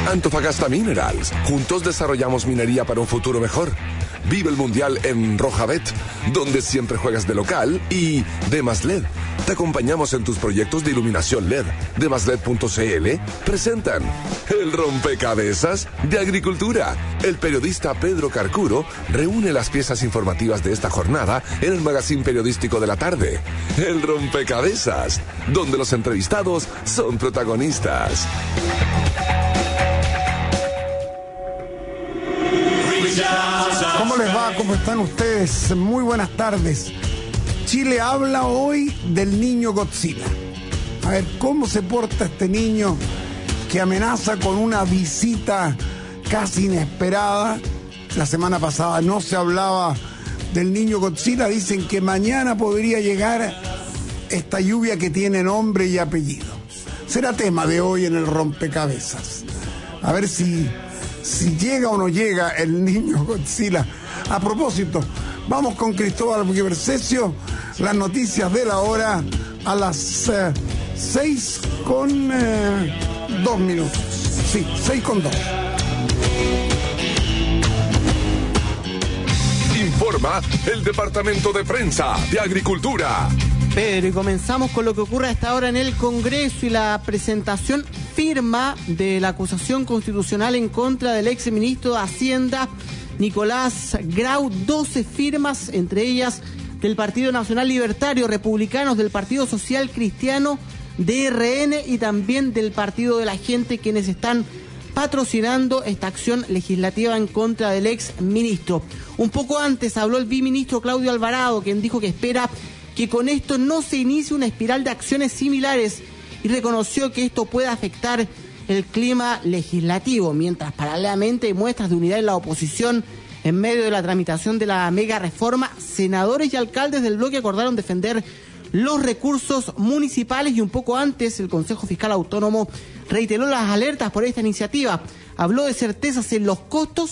Antofagasta Minerals. Juntos desarrollamos minería para un futuro mejor. Vive el Mundial en Rojabet, donde siempre juegas de local. Y Demas LED. Te acompañamos en tus proyectos de iluminación LED. Demasled.cl presentan El Rompecabezas de Agricultura. El periodista Pedro Carcuro reúne las piezas informativas de esta jornada en el magazín periodístico de la tarde. El Rompecabezas, donde los entrevistados son protagonistas. ¿Cómo les va? ¿Cómo están ustedes? Muy buenas tardes. Chile habla hoy del niño Godzilla. A ver, ¿cómo se porta este niño que amenaza con una visita casi inesperada? La semana pasada no se hablaba del niño Godzilla. Dicen que mañana podría llegar esta lluvia que tiene nombre y apellido. Será tema de hoy en el Rompecabezas. A ver si llega o no llega el niño Godzilla. A propósito, vamos con Cristóbal Buquevercesio, las noticias de la hora a las 6:02. Sí, 6:02. Informa el Departamento de Prensa de Agricultura. Pedro, y comenzamos con lo que ocurre a esta hora en el Congreso y la presentación firma de la acusación constitucional en contra del exministro de Hacienda, Nicolás Grau. 12 firmas, entre ellas del Partido Nacional Libertario, republicanos, del Partido Social Cristiano, DRN y también del Partido de la Gente, quienes están patrocinando esta acción legislativa en contra del exministro. Un poco antes habló el viceministro Claudio Alvarado, quien dijo que espera que con esto no se inicie una espiral de acciones similares y reconoció que esto puede afectar el clima legislativo, mientras paralelamente hay muestras de unidad en la oposición en medio de la tramitación de la mega reforma. Senadores y alcaldes del bloque acordaron defender los recursos municipales y un poco antes el Consejo Fiscal Autónomo reiteró las alertas por esta iniciativa. Habló de certezas en los costos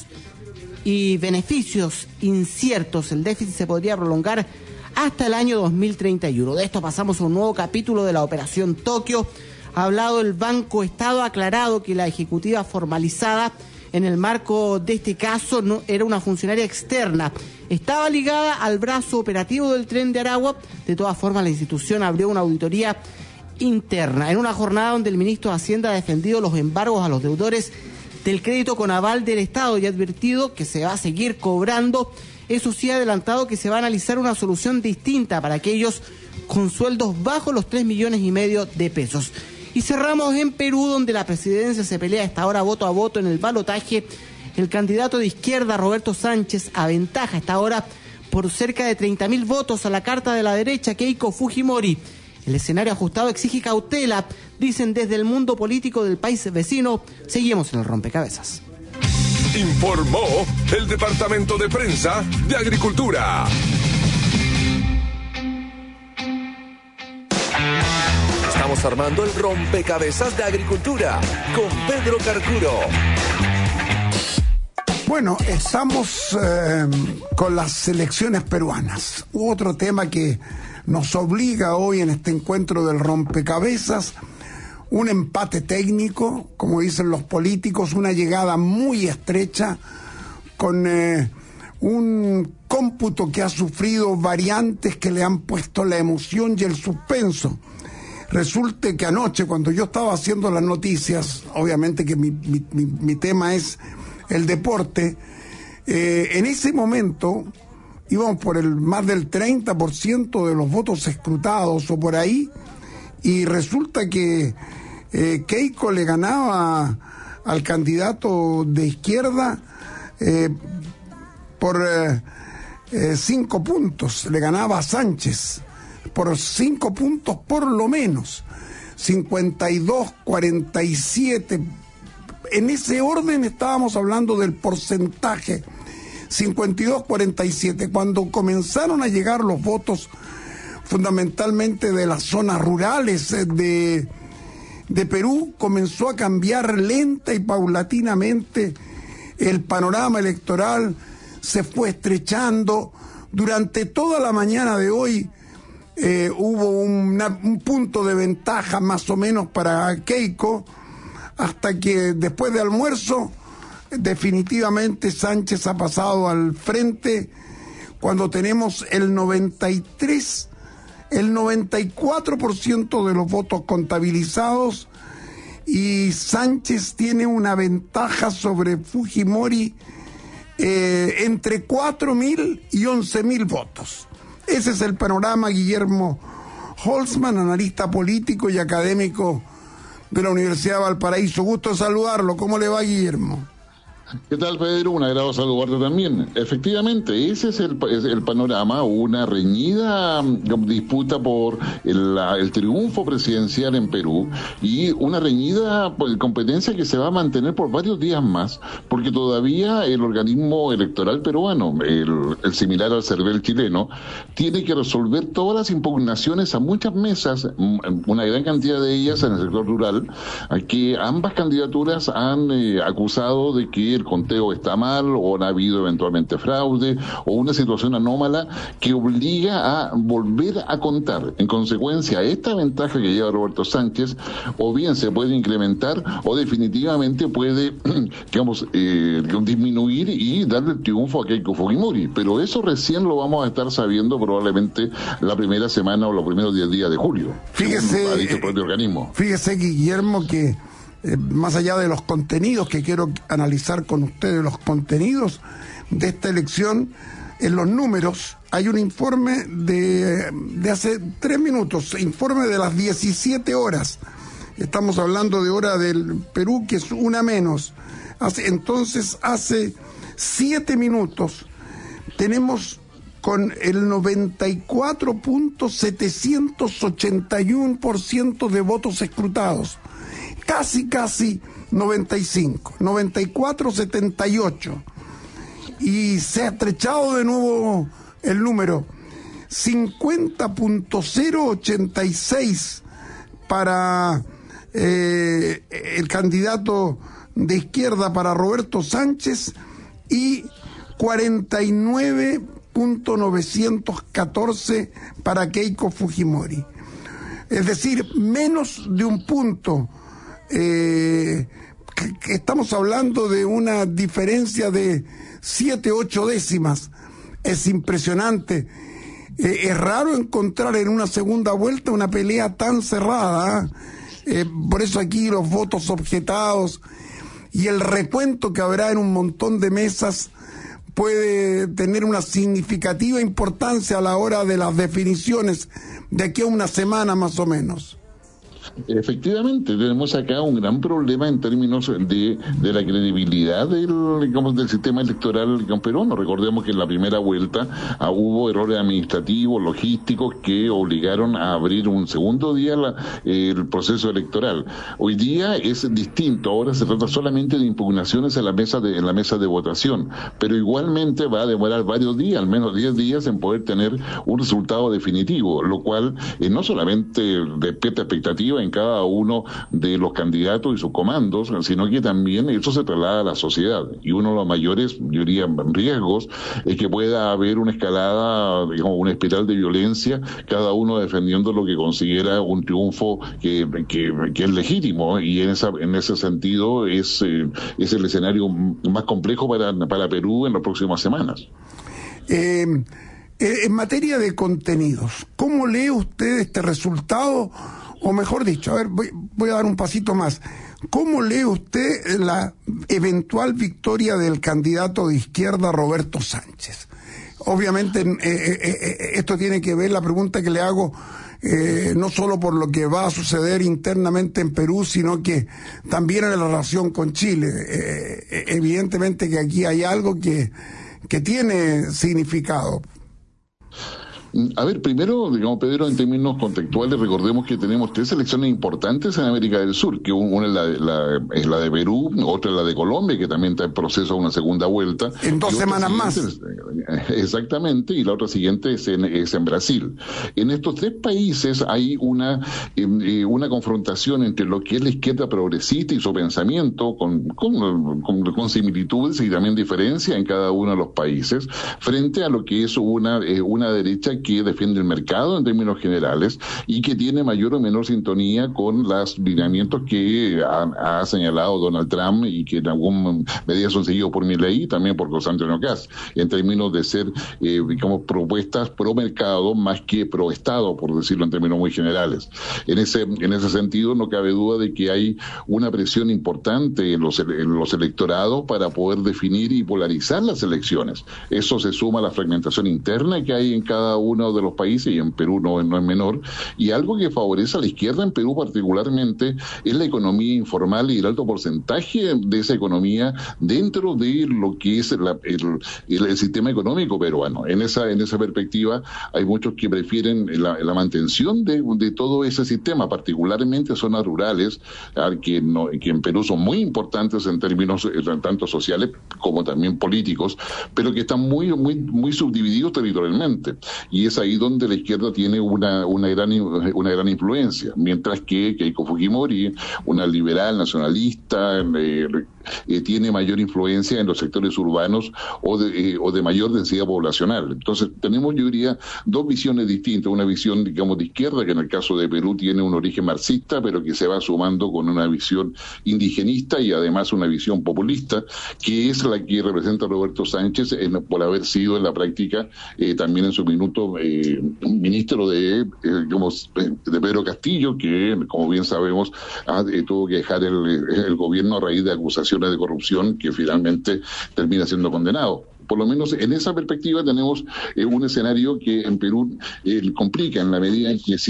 y beneficios inciertos. El déficit se podría prolongar hasta el año 2031. De esto pasamos a un nuevo capítulo de la Operación Tokio. Ha hablado el Banco Estado, ha aclarado que la ejecutiva formalizada en el marco de este caso no era una funcionaria externa. Estaba ligada al brazo operativo del Tren de Aragua. De todas formas, la institución abrió una auditoría interna. En una jornada donde el ministro de Hacienda ha defendido los embargos a los deudores del crédito con aval del Estado y ha advertido que se va a seguir cobrando. Eso sí, ha adelantado que se va a analizar una solución distinta para aquellos con sueldos bajos los 3,5 millones de pesos. Y cerramos en Perú, donde la presidencia se pelea hasta ahora voto a voto en el balotaje. El candidato de izquierda, Roberto Sánchez, aventaja hasta ahora por cerca de 30.000 votos a la carta de la derecha, Keiko Fujimori. El escenario ajustado exige cautela, dicen desde el mundo político del país vecino. Seguimos en el Rompecabezas. Informó el Departamento de Prensa de Agricultura. Estamos armando el Rompecabezas de Agricultura con Pedro Carcuro. Bueno, estamos con las elecciones peruanas. Otro tema que nos obliga hoy en este encuentro del Rompecabezas. Un empate técnico, como dicen los políticos, una llegada muy estrecha, con un cómputo que ha sufrido variantes que le han puesto la emoción y el suspenso. Resulta que anoche, cuando yo estaba haciendo las noticias, obviamente que mi tema es el deporte, en ese momento íbamos por el más del 30% de los votos escrutados o por ahí, y resulta que Keiko le ganaba al candidato de izquierda por 5 puntos, le ganaba a Sánchez por 5 puntos por lo menos, 52-47, en ese orden estábamos hablando del porcentaje, 52-47, cuando comenzaron a llegar los votos fundamentalmente de las zonas rurales de Perú, comenzó a cambiar lenta y paulatinamente el panorama electoral, se fue estrechando. Durante toda la mañana de hoy hubo un punto de ventaja más o menos para Keiko, hasta que después de almuerzo definitivamente Sánchez ha pasado al frente cuando tenemos el 94% de los votos contabilizados, y Sánchez tiene una ventaja sobre Fujimori entre 4.000 y 11.000 votos. Ese es el panorama. Guillermo Holzman, analista político y académico de la Universidad de Valparaíso. Gusto saludarlo. ¿Cómo le va, Guillermo? ¿Qué tal, Pedro? Un agrado saludarte también. Efectivamente, ese es el panorama, una reñida disputa por el triunfo presidencial en Perú, y una reñida competencia que se va a mantener por varios días más, porque todavía el organismo electoral peruano, el similar al CERVEL chileno, tiene que resolver todas las impugnaciones a muchas mesas, una gran cantidad de ellas en el sector rural, que ambas candidaturas han acusado de que el conteo está mal, o ha habido eventualmente fraude, o una situación anómala que obliga a volver a contar. En consecuencia, esta ventaja que lleva Roberto Sánchez, o bien se puede incrementar, o definitivamente puede, disminuir y darle el triunfo a Keiko Fujimori. Pero eso recién lo vamos a estar sabiendo probablemente la primera semana o los primeros 10 días de julio. Fíjese, ha dicho el propio organismo. Fíjese, Guillermo, que más allá de los contenidos, que quiero analizar con ustedes los contenidos de esta elección, en los números hay un informe de hace 3 minutos, informe de las 17 horas. Estamos hablando de hora del Perú, que es una menos. Hace 7 minutos tenemos con el 94.781% de votos escrutados. Casi 95, 94.78, y se ha estrechado de nuevo el número, 50.086 para el candidato de izquierda, para Roberto Sánchez, y 49.914 para Keiko Fujimori. Es decir, menos de un punto. Estamos hablando de una diferencia de 7-8 décimas. Es impresionante. Es raro encontrar en una segunda vuelta una pelea tan cerrada. Por eso aquí los votos objetados y el recuento que habrá en un montón de mesas puede tener una significativa importancia a la hora de las definiciones de aquí a una semana más o menos. Efectivamente, tenemos acá un gran problema en términos de la credibilidad del sistema electoral peruano. Recordemos que en la primera vuelta hubo errores administrativos, logísticos, que obligaron a abrir un segundo día el proceso electoral. Hoy día es distinto, ahora se trata solamente de impugnaciones en la mesa de votación, pero igualmente va a demorar varios días, al menos 10 días, en poder tener un resultado definitivo, lo cual no solamente despierta expectativas en cada uno de los candidatos y sus comandos, sino que también eso se traslada a la sociedad. Y uno de los mayores, yo diría, riesgos es que pueda haber una escalada, una espiral de violencia, cada uno defendiendo lo que considera un triunfo que es legítimo, y en ese sentido es el escenario más complejo para Perú en las próximas semanas. En materia de contenidos, ¿cómo lee usted este resultado? O mejor dicho, voy a dar un pasito más. ¿Cómo lee usted la eventual victoria del candidato de izquierda Roberto Sánchez? Obviamente esto tiene que ver, la pregunta que le hago, no solo por lo que va a suceder internamente en Perú, sino que también en la relación con Chile. Evidentemente que aquí hay algo que tiene significado. A ver, primero, Pedro, en términos contextuales, recordemos que tenemos 3 elecciones importantes en América del Sur, que una es la de Perú, otra es la de Colombia, que también está en proceso de una segunda vuelta. En 2 semanas más. Exactamente, y la otra siguiente es en Brasil. En estos 3 países hay una confrontación entre lo que es la izquierda progresista y su pensamiento, con similitudes y también diferencias en cada uno de los países, frente a lo que es una derecha que defiende el mercado en términos generales y que tiene mayor o menor sintonía con los lineamientos que ha señalado Donald Trump y que en alguna medida son seguidos por Milei y también por José Antonio Kast, en términos de ser, propuestas pro mercado más que pro Estado, por decirlo en términos muy generales. En ese sentido, no cabe duda de que hay una presión importante en los electorados para poder definir y polarizar las elecciones. Eso se suma a la fragmentación interna que hay en cada uno de los países, y en Perú no es menor, y algo que favorece a la izquierda en Perú particularmente es la economía informal y el alto porcentaje de esa economía dentro de lo que es el sistema económico peruano. En esa perspectiva hay muchos que prefieren la mantención de todo ese sistema, particularmente zonas rurales, que en Perú son muy importantes en términos tanto sociales como también políticos, pero que están muy subdivididos territorialmente, y es ahí donde la izquierda tiene una gran influencia, mientras que Keiko Fujimori, una liberal nacionalista, tiene mayor influencia en los sectores urbanos o de mayor densidad poblacional. Entonces tenemos, yo diría, dos visiones distintas, una visión, digamos, de izquierda, que en el caso de Perú tiene un origen marxista, pero que se va sumando con una visión indigenista y además una visión populista, que es la que representa Roberto Sánchez por haber sido en la práctica también en su minuto ministro de Pedro Castillo, que como bien sabemos tuvo que dejar el gobierno a raíz de acusaciones de corrupción que finalmente termina siendo condenado. Por lo menos en esa perspectiva tenemos un escenario que en Perú complica en la medida en que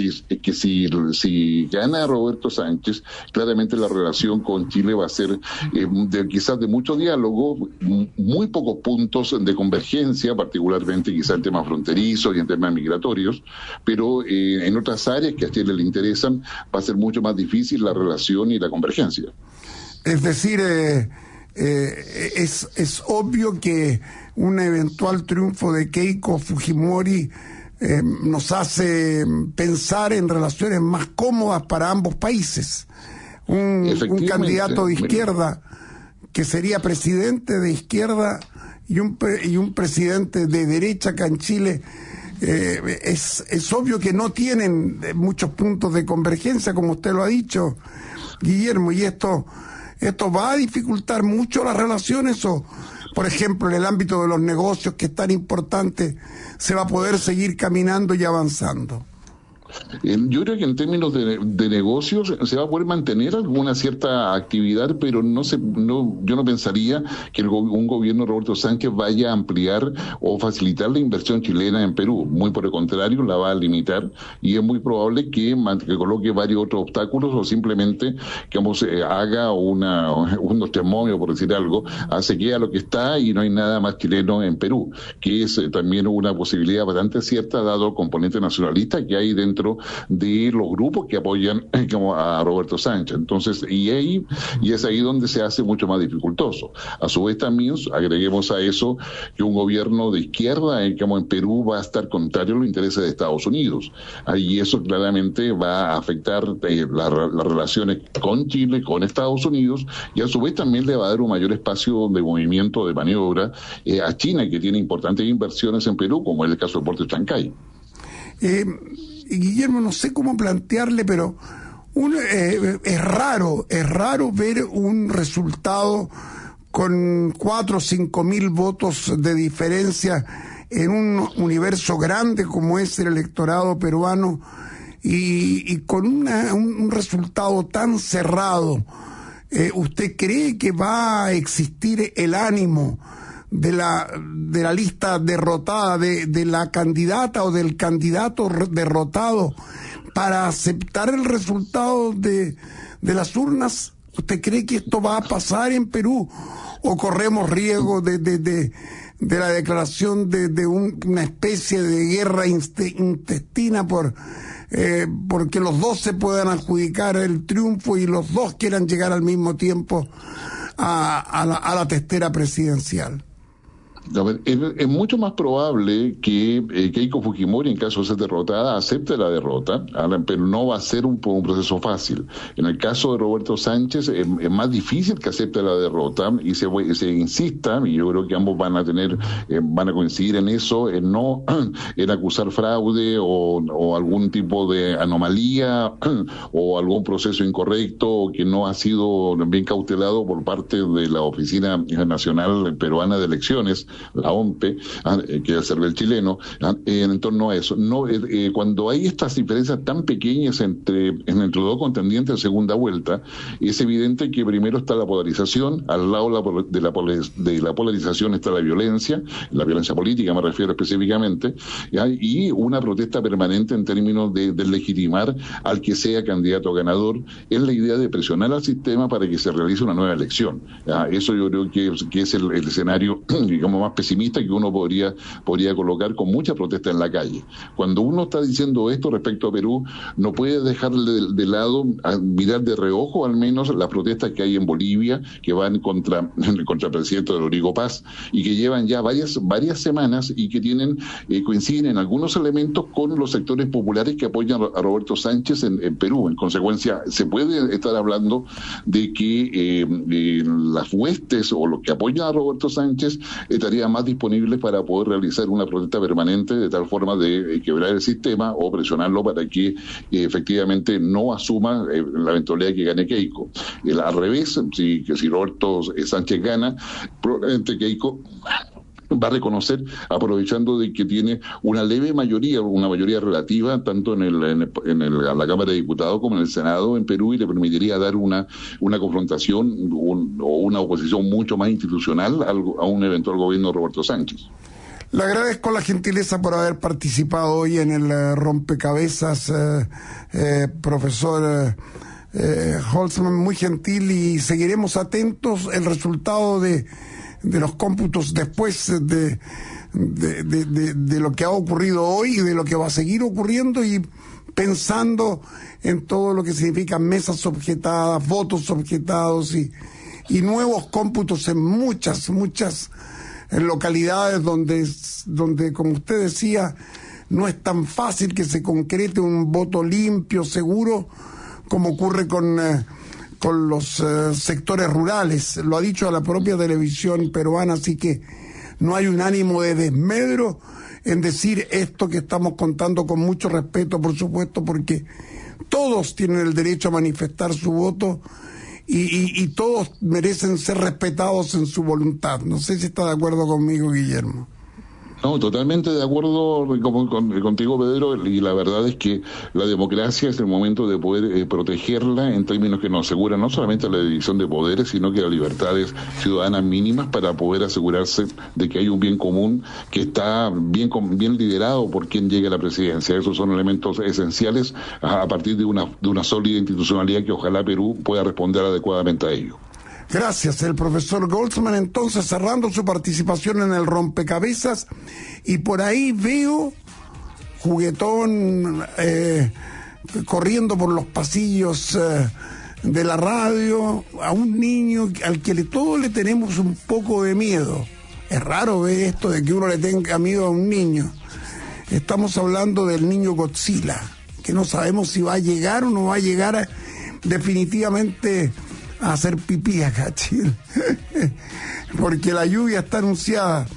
si gana Roberto Sánchez, claramente la relación con Chile va a ser quizás de mucho diálogo, muy pocos puntos de convergencia, particularmente quizás en temas fronterizos y en temas migratorios, pero en otras áreas que a Chile le interesan va a ser mucho más difícil la relación y la convergencia. Es decir, es obvio que un eventual triunfo de Keiko Fujimori nos hace pensar en relaciones más cómodas para ambos países. Un candidato de izquierda que sería presidente de izquierda y un presidente de derecha acá en Chile, es obvio que no tienen muchos puntos de convergencia, como usted lo ha dicho, Guillermo, y esto va a dificultar mucho las relaciones, o, por ejemplo, en el ámbito de los negocios, que es tan importante, se va a poder seguir caminando y avanzando. Yo creo que en términos de negocios se va a poder mantener alguna cierta actividad, pero yo no pensaría que un gobierno de Roberto Sánchez vaya a ampliar o facilitar la inversión chilena en Perú. Muy por el contrario, la va a limitar, y es muy probable que coloque varios otros obstáculos o simplemente haga unos termómetros, por decir algo, hace que a lo que está y no hay nada más chileno en Perú, que es también una posibilidad bastante cierta dado el componente nacionalista que hay dentro de los grupos que apoyan a Roberto Sánchez. Entonces, y es ahí donde se hace mucho más dificultoso. A su vez también agreguemos a eso que un gobierno de izquierda en Perú va a estar contrario a los intereses de Estados Unidos. Y eso claramente va a afectar las relaciones con Chile, con Estados Unidos, y a su vez también le va a dar un mayor espacio de movimiento, de maniobra a China, que tiene importantes inversiones en Perú, como es el caso del puerto de Chancay. Guillermo, no sé cómo plantearle, pero es raro ver un resultado con 4 o 5 mil votos de diferencia en un universo grande como es el electorado peruano, y con un resultado tan cerrado. ¿Usted cree que va a existir el ánimo de la lista derrotada, de la candidata o del candidato derrotado, para aceptar el resultado de las urnas? ¿Usted cree que esto va a pasar en Perú, o corremos riesgo de la declaración de una especie de guerra intestina porque los dos se puedan adjudicar el triunfo y los dos quieran llegar al mismo tiempo a la testera presidencial? A ver, es mucho más probable que Keiko Fujimori, en caso de ser derrotada, acepte la derrota, pero no va a ser un proceso fácil. En el caso de Roberto Sánchez es más difícil que acepte la derrota y se insista, y yo creo que ambos van a coincidir en eso, en acusar fraude o algún tipo de anomalía o algún proceso incorrecto que no ha sido bien cautelado por parte de la Oficina Nacional Peruana de Elecciones, la OMPE, que es el CERVEL chileno, en torno a eso. Cuando hay estas diferencias tan pequeñas entre los dos contendientes en segunda vuelta, es evidente que primero está la polarización, al lado de la polarización está la violencia política me refiero específicamente, y una protesta permanente en términos de legitimar al que sea candidato ganador, es la idea de presionar al sistema para que se realice una nueva elección. Eso yo creo que es el escenario, digamos, más pesimista que uno podría colocar con mucha protesta en la calle. Cuando uno está diciendo esto respecto a Perú, no puede dejar de lado, mirar de reojo al menos las protestas que hay en Bolivia, que van contra el presidente Rodrigo Paz, y que llevan ya varias semanas y que coinciden en algunos elementos con los sectores populares que apoyan a Roberto Sánchez en Perú. En consecuencia, se puede estar hablando de que las huestes o los que apoyan a Roberto Sánchez estarían más disponibles para poder realizar una protesta permanente de tal forma de quebrar el sistema o presionarlo para que efectivamente no asuma la eventualidad que gane Keiko. Al revés, si Roberto Sánchez gana, probablemente Keiko va a reconocer, aprovechando de que tiene una leve mayoría, una mayoría relativa, tanto en la Cámara de Diputados como en el Senado en Perú, y le permitiría dar una confrontación o una oposición mucho más institucional a un eventual gobierno de Roberto Sánchez. Le agradezco la gentileza por haber participado hoy en el rompecabezas, profesor Holtzman, muy gentil, y seguiremos atentos el resultado de los cómputos después de lo que ha ocurrido hoy y de lo que va a seguir ocurriendo, y pensando en todo lo que significa mesas objetadas, votos objetados y nuevos cómputos en muchas localidades donde, como usted decía, no es tan fácil que se concrete un voto limpio, seguro, como ocurre con los sectores rurales. Lo ha dicho a la propia televisión peruana, así que no hay un ánimo de desmedro en decir esto que estamos contando, con mucho respeto, por supuesto, porque todos tienen el derecho a manifestar su voto y todos merecen ser respetados en su voluntad. No sé si está de acuerdo conmigo, Guillermo. No, totalmente de acuerdo contigo, Pedro, y la verdad es que la democracia es el momento de poder protegerla en términos que nos aseguran no solamente la división de poderes, sino que las libertades ciudadanas mínimas, para poder asegurarse de que hay un bien común que está bien liderado por quien llegue a la presidencia. Esos son elementos esenciales a partir de una sólida institucionalidad que ojalá Perú pueda responder adecuadamente a ello. Gracias, el profesor Holtzman, entonces cerrando su participación en el rompecabezas, y por ahí veo juguetón corriendo por los pasillos de la radio a un niño al que todos le tenemos un poco de miedo. Es raro ver esto de que uno le tenga miedo a un niño. Estamos hablando del niño Godzilla, que no sabemos si va a llegar o no va a llegar definitivamente a hacer pipí acá, Chile. Porque la lluvia está anunciada.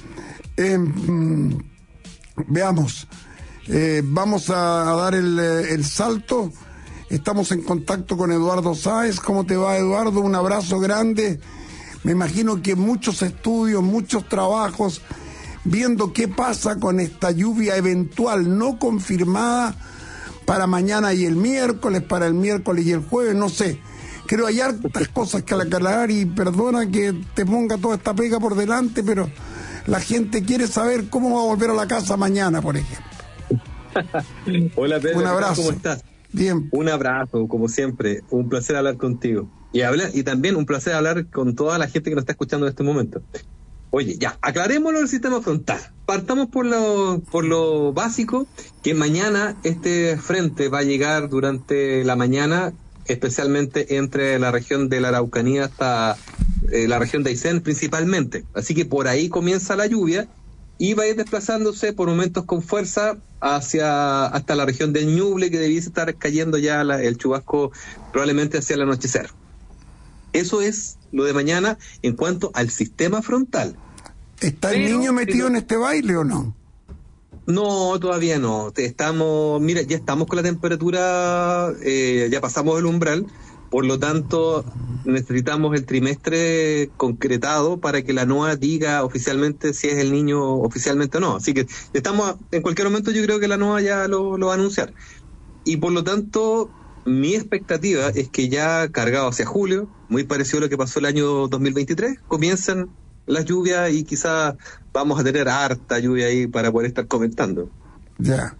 Veamos, vamos a dar el salto. Estamos en contacto con Eduardo Sáez. ¿Cómo te va, Eduardo? Un abrazo grande. Me imagino que muchos estudios, muchos trabajos, viendo qué pasa con esta lluvia eventual no confirmada para mañana y el miércoles, para el miércoles y el jueves, no sé. Creo hay hartas cosas que aclarar, y perdona que te ponga toda esta pega por delante, pero la gente quiere saber cómo va a volver a la casa mañana, por ejemplo. Hola, Pedro. Un abrazo. ¿Cómo estás? Bien. Un abrazo, como siempre. Un placer hablar contigo. Y también un placer hablar con toda la gente que nos está escuchando en este momento. Oye, ya, aclarémoslo del sistema frontal. Partamos por lo básico, que mañana este frente va a llegar durante la mañana, especialmente entre la región de la Araucanía hasta la región de Aysén principalmente. Así que por ahí comienza la lluvia y va a ir desplazándose por momentos con fuerza hasta la región del Ñuble, que debiese estar cayendo ya el chubasco probablemente hacia el anochecer. Eso es lo de mañana en cuanto al sistema frontal. ¿Está el niño metido en este baile o no? No, todavía no. Ya estamos con la temperatura, ya pasamos el umbral, por lo tanto necesitamos el trimestre concretado para que la NOAA diga oficialmente si es el niño oficialmente o no. Así que estamos, en cualquier momento yo creo que la NOAA ya lo va a anunciar. Y por lo tanto, mi expectativa es que ya cargado hacia julio, muy parecido a lo que pasó el año 2023, comiencen las lluvias y quizás vamos a tener harta lluvia ahí para poder estar comentando. Ya.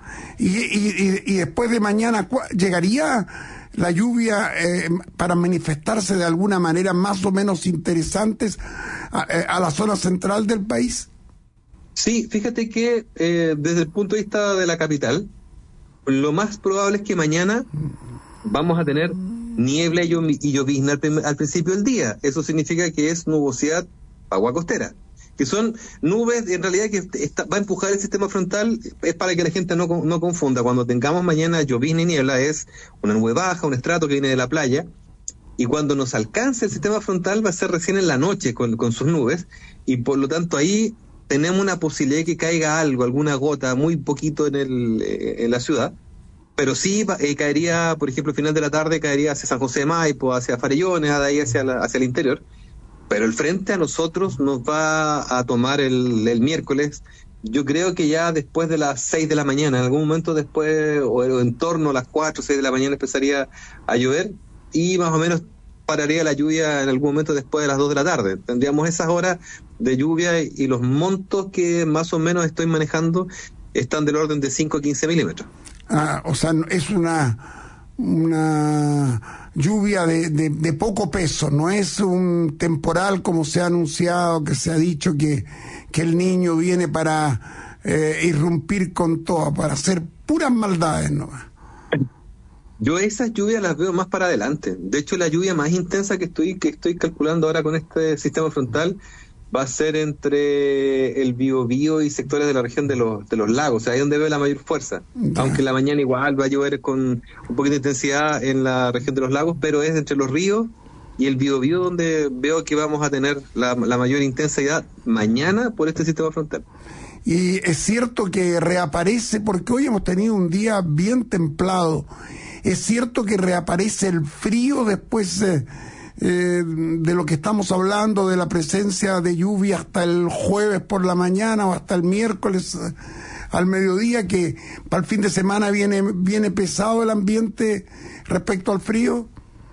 Y después de mañana, ¿llegaría la lluvia para manifestarse de alguna manera más o menos interesantes a la zona central del país? Sí, fíjate que desde el punto de vista de la capital, lo más probable es que mañana vamos a tener niebla y llovizna al principio del día. Eso significa que es nubosidad agua costera, que son nubes en realidad que va a empujar el sistema frontal. Es para que la gente no confunda. Cuando tengamos mañana llovizna y niebla es una nube baja, un estrato que viene de la playa, y cuando nos alcance el sistema frontal va a ser recién en la noche con sus nubes, y por lo tanto ahí tenemos una posibilidad de que caiga alguna gota, muy poquito en la ciudad, pero sí caería, por ejemplo, al final de la tarde caería hacia San José de Maipo, hacia Farellones, de ahí hacia el interior. Pero el frente a nosotros nos va a tomar el miércoles, yo creo que ya después de las 6 de la mañana, en algún momento después, o en torno a las 4 o 6 de la mañana empezaría a llover, y más o menos pararía la lluvia en algún momento después de las 2 de la tarde. Tendríamos esas horas de lluvia y los montos que más o menos estoy manejando están del orden de 5 a 15 milímetros. O sea, es una lluvia de poco peso, no es un temporal como se ha anunciado, que se ha dicho que el niño viene para irrumpir con todo, para hacer puras maldades, ¿no? Yo esas lluvias las veo más para adelante. De hecho, la lluvia más intensa que estoy calculando ahora con este sistema frontal va a ser entre el Biobío y sectores de la región de los lagos, o sea, ahí donde veo la mayor fuerza. Aunque en la mañana igual va a llover con un poquito de intensidad en la región de los lagos, pero es entre los ríos y el Biobío donde veo que vamos a tener la mayor intensidad mañana por este sistema frontal. Y es cierto que reaparece, porque hoy hemos tenido un día bien templado, es cierto que reaparece el frío después de lo que estamos hablando, de la presencia de lluvia hasta el jueves por la mañana o hasta el miércoles al mediodía, que para el fin de semana viene pesado el ambiente respecto al frío.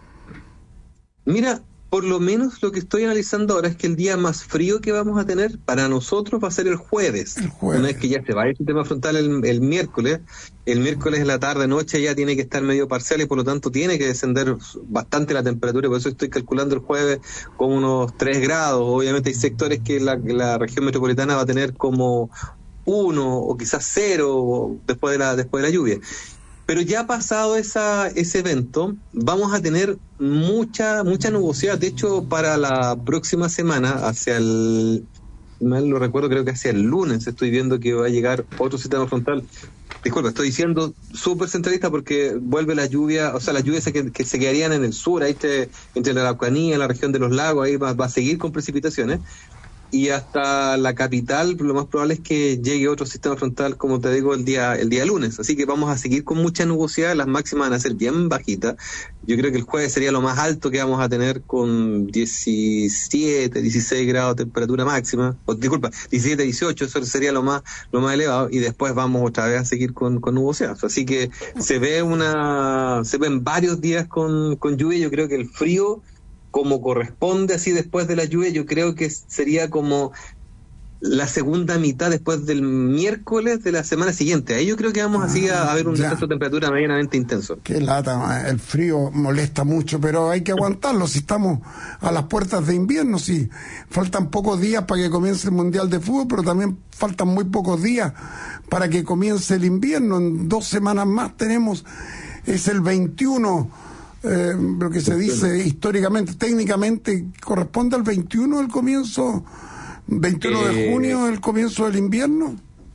Mira, por lo menos lo que estoy analizando ahora es que el día más frío que vamos a tener para nosotros va a ser el jueves. Una vez que ya se va el sistema frontal el miércoles en la tarde, noche ya tiene que estar medio parcial y por lo tanto tiene que descender bastante la temperatura, por eso estoy calculando el jueves con unos 3 grados. Obviamente hay sectores que la región metropolitana va a tener como 1 o quizás 0 después de la lluvia. Pero ya pasado ese evento, vamos a tener mucha nubosidad. De hecho, para la próxima semana, mal lo recuerdo, creo que hacia el lunes, estoy viendo que va a llegar otro sistema frontal. Disculpa, estoy diciendo súper centralista porque vuelve la lluvia, o sea, las lluvias que se quedarían en el sur, ahí entre la Araucanía, la región de los lagos, ahí va a seguir con precipitaciones. Y hasta la capital lo más probable es que llegue otro sistema frontal, como te digo, el día lunes. Así que vamos a seguir con mucha nubosidad, las máximas van a ser bien bajitas. Yo creo que el jueves sería lo más alto que vamos a tener, con 17, 16 grados de temperatura máxima. 17, 18, eso sería lo más elevado. Y después vamos otra vez a seguir con nubosidad. Así que se ven varios días con lluvia. Yo creo que el frío, como corresponde así después de la lluvia, yo creo que sería como la segunda mitad después del miércoles de la semana siguiente. Ahí yo creo que vamos así a ver un descenso de temperatura medianamente intenso. Qué lata, el frío molesta mucho, pero hay que aguantarlo. Si estamos a las puertas de invierno, sí, faltan pocos días para que comience el Mundial de Fútbol, pero también faltan muy pocos días para que comience el invierno. En 2 semanas más es el 21 lo que se dice históricamente, técnicamente, corresponde al 21 del comienzo, 21 de junio, el comienzo del invierno.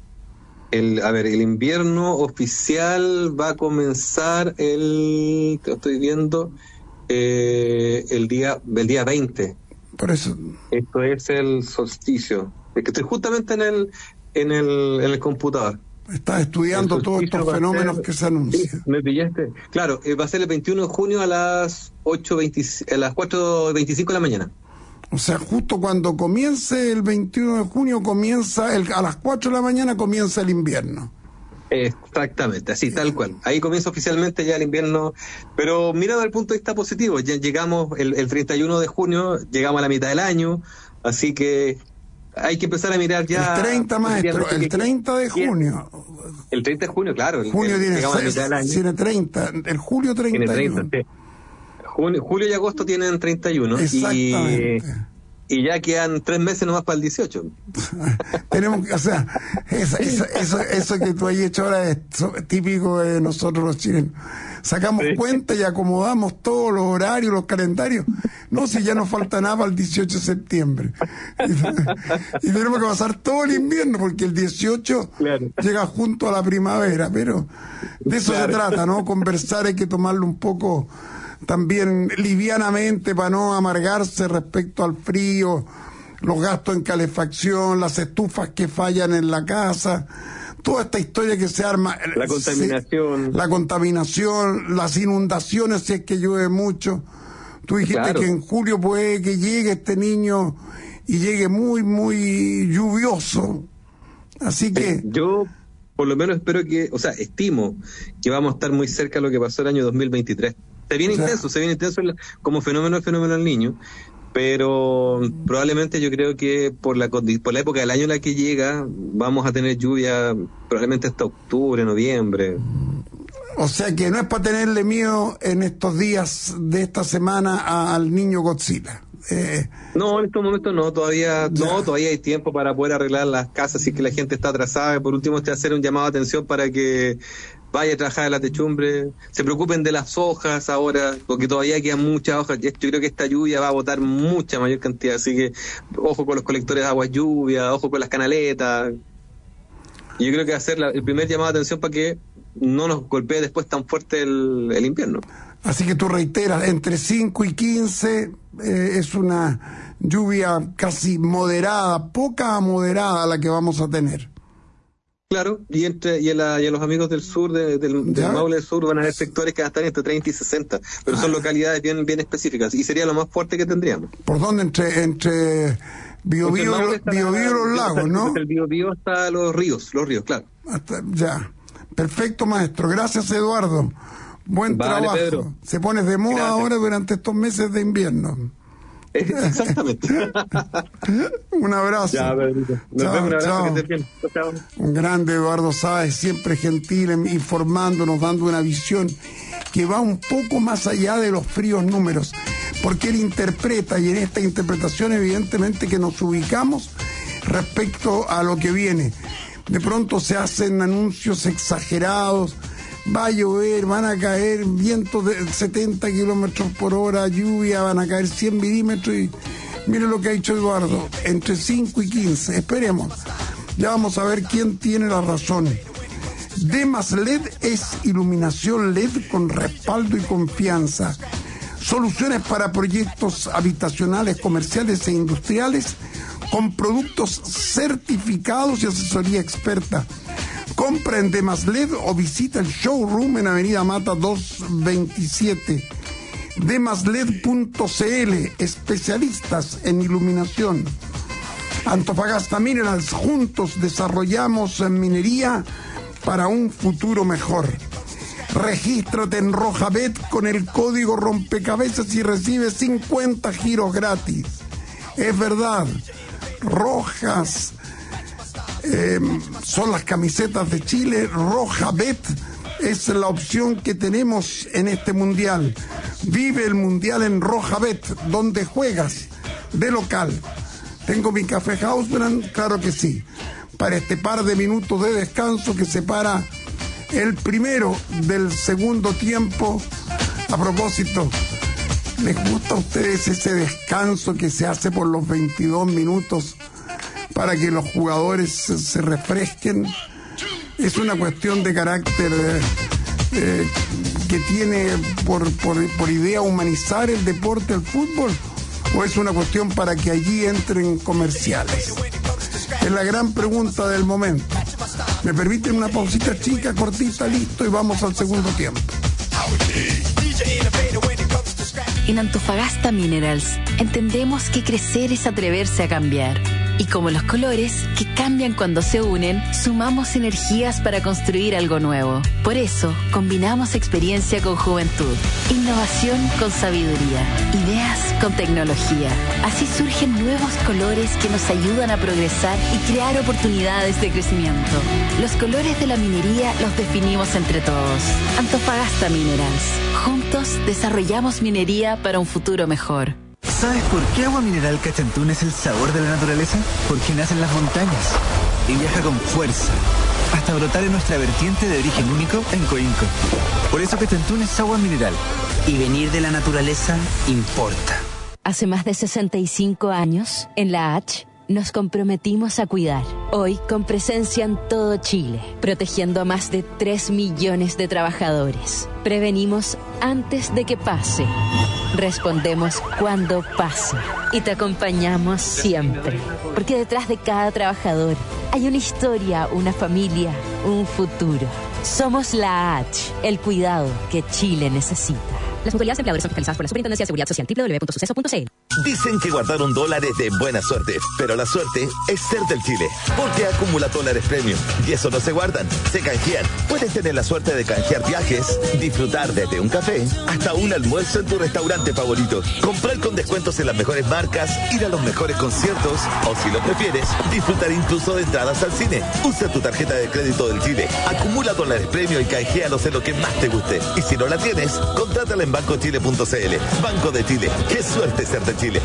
El invierno oficial va a comenzar estoy viendo, el día 20. Por eso. Esto es el solsticio. Es que estoy justamente en el computador. Estás estudiando todos estos fenómenos que se anuncian. Sí, me pillaste. Claro, va a ser el 21 de junio a las 4:25 de la mañana. O sea, justo cuando comience el 21 de junio, a las 4 de la mañana comienza el invierno. Exactamente, así, tal cual. Ahí comienza oficialmente ya el invierno, pero mirando desde el punto de vista positivo, ya llegamos el 31 de junio, llegamos a la mitad del año, así que hay que empezar a mirar ya... El 30, maestro, el 30 de junio. El 30 de junio, claro. Junio tiene 30, el julio 31. Tiene 30, sí. Julio y agosto tienen 31. Exactamente. Y ya quedan 3 meses nomás para el 18. Tenemos que, o sea, eso que tú has hecho ahora es típico de nosotros los chilenos. Sacamos cuenta y acomodamos todos los horarios, los calendarios. No, si ya nos falta nada para el 18 de septiembre. Y tenemos que pasar todo el invierno, porque el 18 llega junto a la primavera. Pero de eso se trata, ¿no? Conversar hay que tomarlo un poco también livianamente para no amargarse respecto al frío, los gastos en calefacción, las estufas que fallan en la casa, toda esta historia que se arma, la contaminación, las inundaciones si es que llueve mucho. Tú dijiste que en julio puede que llegue este niño y llegue muy, muy lluvioso, así que yo por lo menos espero estimo que vamos a estar muy cerca de lo que pasó el año 2023. Se viene intenso como fenómeno del niño, pero probablemente yo creo que por la época del año en la que llega vamos a tener lluvia probablemente hasta octubre, noviembre. O sea que no es para tenerle miedo en estos días de esta semana al niño Godzilla. No, en estos momentos no, todavía hay tiempo para poder arreglar las casas si es que la gente está atrasada. Por último, hacer un llamado de atención para que vaya a trabajar en la techumbre, se preocupen de las hojas ahora, porque todavía quedan muchas hojas. Yo creo que esta lluvia va a botar mucha mayor cantidad, así que ojo con los colectores de agua lluvia, ojo con las canaletas. Y yo creo que va a ser el primer llamado de atención para que no nos golpee después tan fuerte el invierno. Así que tú reiteras, entre 5 y 15 es una lluvia casi moderada, poca a moderada la que vamos a tener. Claro, y a los amigos del sur, del Maule del Sur, van a haber sectores que van a estar entre 30 y 60, pero son localidades bien específicas, y sería lo más fuerte que tendríamos. ¿Por dónde? Entre Biobío y los lagos, ¿no? Desde el Biobío hasta los ríos, claro. Ya, perfecto, maestro. Gracias, Eduardo. Buen trabajo. Pedro. Se pone de moda ahora durante estos meses de invierno. Exactamente. Un abrazo. Ya, Pedrito. Nos vemos, un abrazo, que estés bien. Chao. Un grande Eduardo Sáez, siempre gentil, informándonos, dando una visión que va un poco más allá de los fríos números, porque él interpreta, y en esta interpretación evidentemente que nos ubicamos respecto a lo que viene. De pronto se hacen anuncios exagerados, va a llover, van a caer vientos de 70 kilómetros por hora, lluvia, van a caer 100 milímetros y mire lo que ha dicho Eduardo, entre 5 y 15, esperemos. Ya vamos a ver quién tiene la razón. Demas LED es iluminación LED con respaldo y confianza. Soluciones para proyectos habitacionales, comerciales e industriales con productos certificados y asesoría experta. Compra en Demas LED o visita el showroom en Avenida Mata 227. Demasled.cl, especialistas en iluminación. Antofagasta Minerals, juntos desarrollamos minería para un futuro mejor. Regístrate en Rojabet con el código rompecabezas y recibe 50 giros gratis. Es verdad, rojas son las camisetas de Chile. Rojabet es la opción que tenemos en este mundial. Vive el mundial en Rojabet, donde juegas de local. ¿Tengo mi café Hausbrand? Claro que sí. Para este par de minutos de descanso que separa el primero del segundo tiempo A propósito, ¿les gusta a ustedes ese descanso que se hace por los 22 minutos para que los jugadores se refresquen? ¿Es una cuestión de carácter que tiene por idea humanizar el deporte, el fútbol? ¿O es una cuestión para que allí entren comerciales? Es la gran pregunta del momento. ¿Me permiten una pausita chica, cortita, listo, y vamos al segundo tiempo? En Antofagasta Minerals entendemos que crecer es atreverse a cambiar. Y como los colores, que cambian cuando se unen, sumamos energías para construir algo nuevo. Por eso, combinamos experiencia con juventud, innovación con sabiduría, ideas con tecnología. Así surgen nuevos colores que nos ayudan a progresar y crear oportunidades de crecimiento. Los colores de la minería los definimos entre todos. Antofagasta Minerals. Juntos desarrollamos minería para un futuro mejor. ¿Sabes por qué Agua Mineral Cachantún es el sabor de la naturaleza? Porque nace en las montañas y viaja con fuerza hasta brotar en nuestra vertiente de origen único en Coinco. Por eso Cachantún es agua mineral. Y venir de la naturaleza importa. Hace más de 65 años, en la H, nos comprometimos a cuidar. Hoy, con presencia en todo Chile, protegiendo a más de 3 millones de trabajadores. Prevenimos antes de que pase. Respondemos cuando pase. Y te acompañamos siempre. Porque detrás de cada trabajador hay una historia, una familia, un futuro. Somos la H, el cuidado que Chile necesita. Las mutualidades empleadores son fiscalizadas por la Superintendencia de Seguridad Social, www.suceso.cl. Dicen que guardaron dólares de buena suerte, pero la suerte es ser del Chile, porque acumula dólares premium. Y eso no se guardan, se canjean. Puedes tener la suerte de canjear viajes, disfrutar desde un café hasta un almuerzo en tu restaurante favorito, comprar con descuentos en las mejores marcas, ir a los mejores conciertos, o si lo prefieres, disfrutar incluso de entradas al cine. Usa tu tarjeta de crédito del Chile, acumula dólares premium y canjealos en lo que más te guste. Y si no la tienes, contrátala en bancochile.cl. Banco de Chile, qué suerte ser de Chile.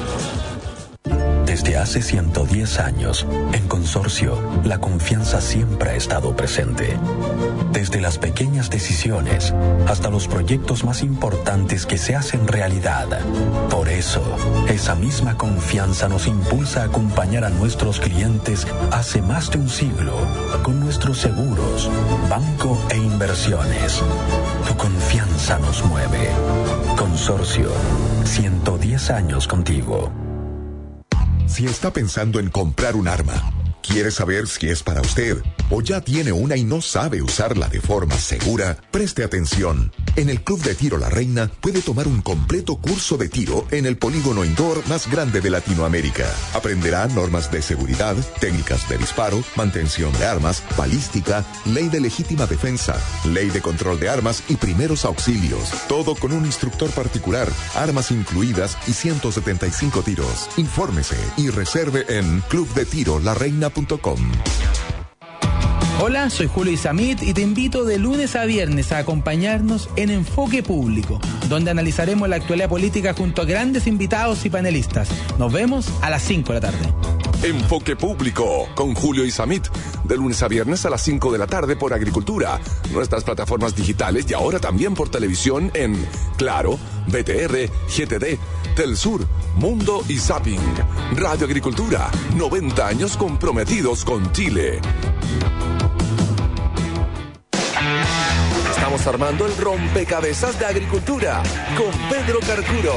Desde hace 110 años, en Consorcio, la confianza siempre ha estado presente. Desde las pequeñas decisiones hasta los proyectos más importantes que se hacen realidad. Por eso, esa misma confianza nos impulsa a acompañar a nuestros clientes hace más de un siglo con nuestros seguros, banco e inversiones. Tu confianza nos mueve. Consorcio, 110 años contigo. Si está pensando en comprar un arma, quiere saber si es para usted o ya tiene una y no sabe usarla de forma segura, preste atención. En el Club de Tiro La Reina puede tomar un completo curso de tiro en el polígono indoor más grande de Latinoamérica. Aprenderá normas de seguridad, técnicas de disparo, mantención de armas, balística, ley de legítima defensa, ley de control de armas y primeros auxilios. Todo con un instructor particular, armas incluidas y 175 tiros. Infórmese y reserve en clubdetirolareina.com. Hola, soy Julio Isamit y te invito de lunes a viernes a acompañarnos en Enfoque Público, donde analizaremos la actualidad política junto a grandes invitados y panelistas. Nos vemos a las 5 de la tarde. Enfoque Público con Julio Isamit, de lunes a viernes a las 5 de la tarde por Agricultura, nuestras plataformas digitales y ahora también por televisión en Claro, BTR, GTD, Telsur, Mundo y Zapping. Radio Agricultura, 90 años comprometidos con Chile. Estamos armando el rompecabezas de Agricultura con Pedro Carcuro.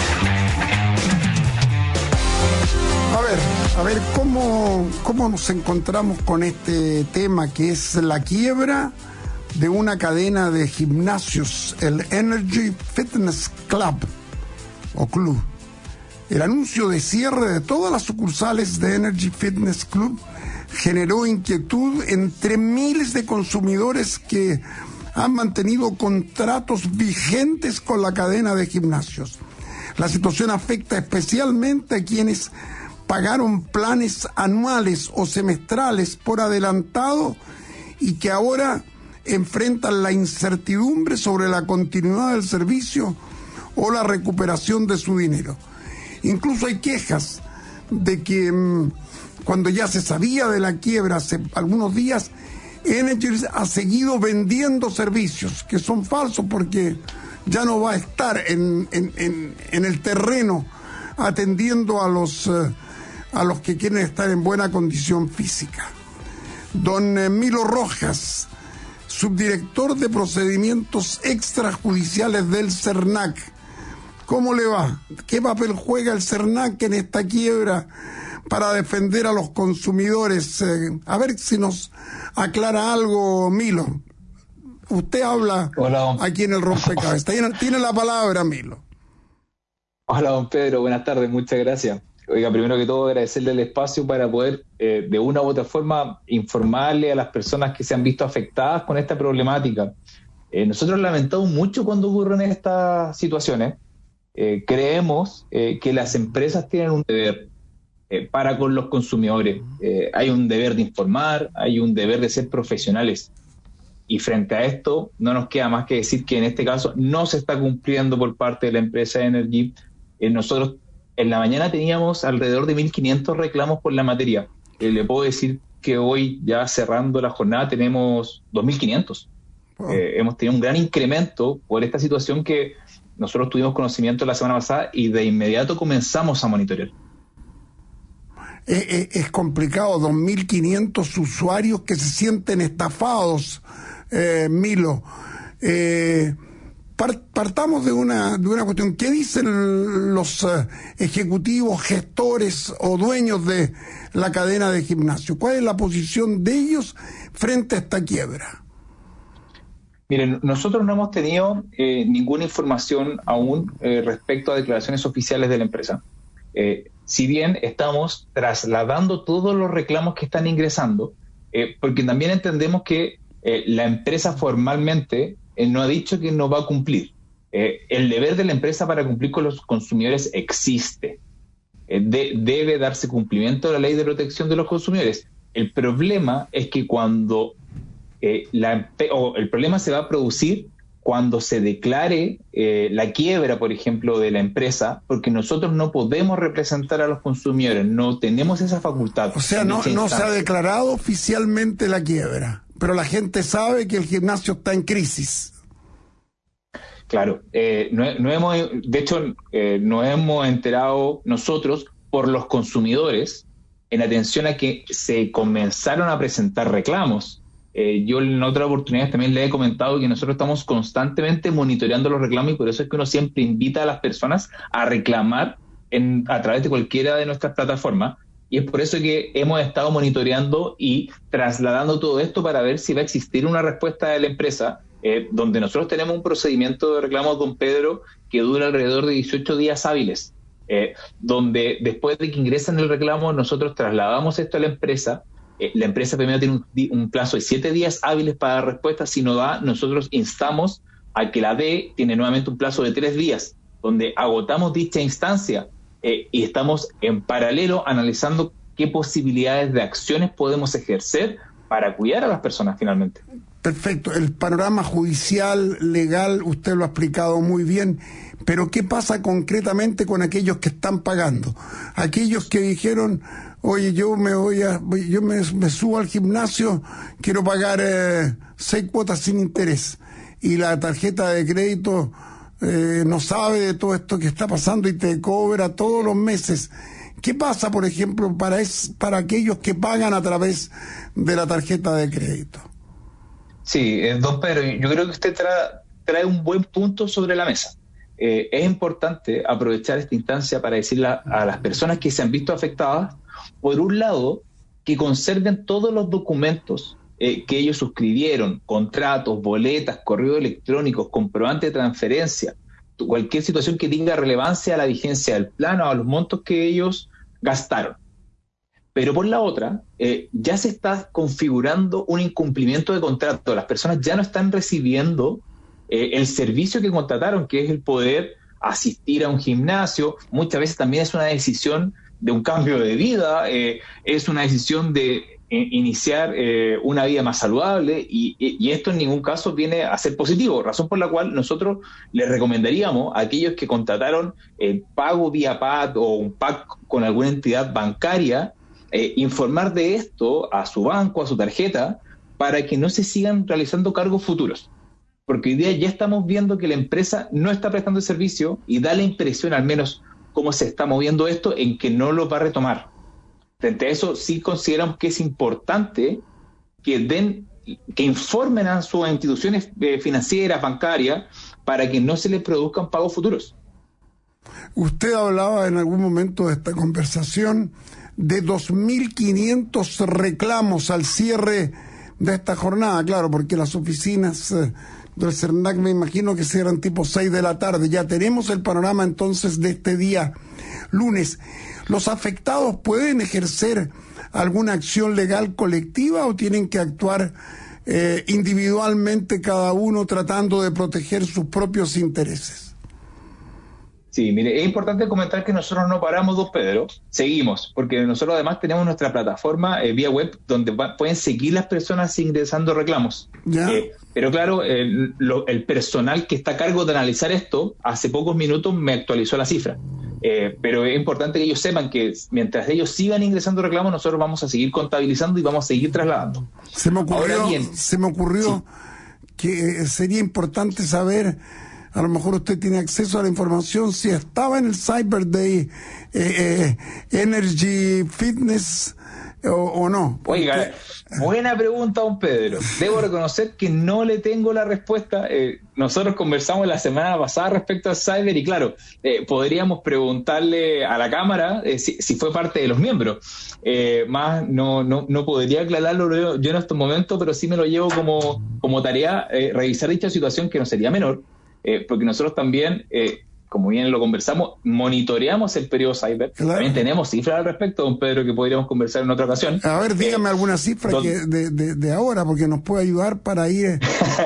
A ver, ¿cómo nos encontramos con este tema que es la quiebra de una cadena de gimnasios, el Energy Fitness Club o Club? El anuncio de cierre de todas las sucursales de Energy Fitness Club generó inquietud entre miles de consumidores que han mantenido contratos vigentes con la cadena de gimnasios. La situación afecta especialmente a quienes pagaron planes anuales o semestrales por adelantado y que ahora enfrentan la incertidumbre sobre la continuidad del servicio o la recuperación de su dinero. Incluso hay quejas de que cuando ya se sabía de la quiebra hace algunos días, Energy ha seguido vendiendo servicios que son falsos porque ya no va a estar en el terreno atendiendo a los que quieren estar en buena condición física. Don Milo Rojas, subdirector de procedimientos extrajudiciales del CERNAC. ¿Cómo le va? ¿Qué papel juega el CERNAC en esta quiebra para defender a los consumidores? A ver si nos aclara algo, Milo. Usted habla aquí en el Rompecabezas. Tiene la palabra, Milo. Hola, don Pedro. Buenas tardes. Muchas gracias. Oiga, primero que todo agradecerle el espacio para poder, de una u otra forma, informarle a las personas que se han visto afectadas con esta problemática. Nosotros lamentamos mucho cuando ocurren estas situaciones. Creemos que las empresas tienen un deber para con los consumidores. Hay un deber de informar, hay un deber de ser profesionales. Y frente a esto, no nos queda más que decir que en este caso no se está cumpliendo por parte de la empresa Energy. Nosotros en la mañana teníamos alrededor de 1.500 reclamos por la materia. Le puedo decir que hoy, ya cerrando la jornada, tenemos 2.500. Hemos tenido un gran incremento por esta situación que nosotros tuvimos conocimiento la semana pasada y de inmediato comenzamos a monitorear. Es complicado, 2.500 usuarios que se sienten estafados, Milo. Partamos de una cuestión. ¿Qué dicen los ejecutivos, gestores o dueños de la cadena de gimnasio? ¿Cuál es la posición de ellos frente a esta quiebra? Miren, nosotros no hemos tenido ninguna información aún respecto a declaraciones oficiales de la empresa. Si bien estamos trasladando todos los reclamos que están ingresando, porque también entendemos que la empresa formalmente no ha dicho que no va a cumplir. El deber de la empresa para cumplir con los consumidores existe. Debe darse cumplimiento a la ley de protección de los consumidores. El problema es que cuando el problema se va a producir cuando se declare la quiebra, por ejemplo, de la empresa, porque nosotros no podemos representar a los consumidores, no tenemos esa facultad. O sea, no se ha declarado oficialmente la quiebra, pero la gente sabe que el gimnasio está en crisis. Claro, nos hemos enterado nosotros por los consumidores en atención a que se comenzaron a presentar reclamos. Yo en otra oportunidad también le he comentado que nosotros estamos constantemente monitoreando los reclamos y por eso es que uno siempre invita a las personas a reclamar a través de cualquiera de nuestras plataformas. Y es por eso que hemos estado monitoreando y trasladando todo esto para ver si va a existir una respuesta de la empresa, donde nosotros tenemos un procedimiento de reclamo, don Pedro, que dura alrededor de 18 días hábiles, donde después de que ingresan el reclamo nosotros trasladamos esto a la empresa. La empresa primero tiene un plazo de 7 días hábiles para dar respuesta. Si no da, nosotros instamos a que la dé. Tiene nuevamente un plazo de 3 días, donde agotamos dicha instancia y estamos en paralelo analizando qué posibilidades de acciones podemos ejercer para cuidar a las personas finalmente. Perfecto. El panorama judicial, legal, usted lo ha explicado muy bien, pero ¿qué pasa concretamente con aquellos que están pagando? Aquellos que dijeron, oye, yo me subo al gimnasio, quiero pagar 6 cuotas sin interés, y la tarjeta de crédito no sabe de todo esto que está pasando y te cobra todos los meses. ¿Qué pasa, por ejemplo, para aquellos que pagan a través de la tarjeta de crédito? Sí, don Pedro, yo creo que usted trae un buen punto sobre la mesa. Es importante aprovechar esta instancia para decirle a las personas que se han visto afectadas, por un lado, que conserven todos los documentos que ellos suscribieron, contratos, boletas, correos electrónicos, comprobantes de transferencia, cualquier situación que tenga relevancia a la vigencia del plan o a los montos que ellos gastaron. Pero por la otra, ya se está configurando un incumplimiento de contrato. Las personas ya no están recibiendo el servicio que contrataron, que es el poder asistir a un gimnasio. Muchas veces también es una decisión de un cambio de vida, es una decisión de iniciar una vida más saludable y esto en ningún caso viene a ser positivo, razón por la cual nosotros les recomendaríamos a aquellos que contrataron el pago vía PAD o un PAC con alguna entidad bancaria, informar de esto a su banco, a su tarjeta, para que no se sigan realizando cargos futuros. porque hoy día ya estamos viendo que la empresa no está prestando el servicio y da la impresión, al menos cómo se está moviendo esto, en que no lo va a retomar. Frente a eso, sí consideramos que es importante que informen a sus instituciones financieras, bancarias, para que no se les produzcan pagos futuros. Usted hablaba en algún momento de esta conversación de 2.500 reclamos al cierre de esta jornada, claro, porque las oficinas del CERNAC me imagino que serán tipo 6 de la tarde. Ya tenemos el panorama entonces de este día lunes. ¿Los afectados pueden ejercer alguna acción legal colectiva o tienen que actuar individualmente cada uno tratando de proteger sus propios intereses? Sí, mire, es importante comentar que nosotros no paramos, don Pedro, seguimos, porque nosotros además tenemos nuestra plataforma vía web donde pueden seguir las personas ingresando reclamos. Pero claro, el personal que está a cargo de analizar esto, hace pocos minutos me actualizó la cifra. Pero es importante que ellos sepan que mientras ellos sigan ingresando reclamos, nosotros vamos a seguir contabilizando y vamos a seguir trasladando. Se me ocurrió que sería importante saber, a lo mejor usted tiene acceso a la información, si estaba en el Cyber Day Energy Fitness o no. Oiga, buena pregunta, don Pedro. Debo reconocer que no le tengo la respuesta. Nosotros conversamos la semana pasada respecto al Cyber y claro, podríamos preguntarle a la Cámara si fue parte de los miembros. Más no podría aclararlo yo en estos momentos, pero sí me lo llevo como tarea revisar dicha situación, que no sería menor, porque nosotros también... como bien lo conversamos, monitoreamos el periodo Cyber. Claro. También tenemos cifras al respecto, don Pedro, que podríamos conversar en otra ocasión. A ver, dígame alguna cifra de ahora, porque nos puede ayudar para ir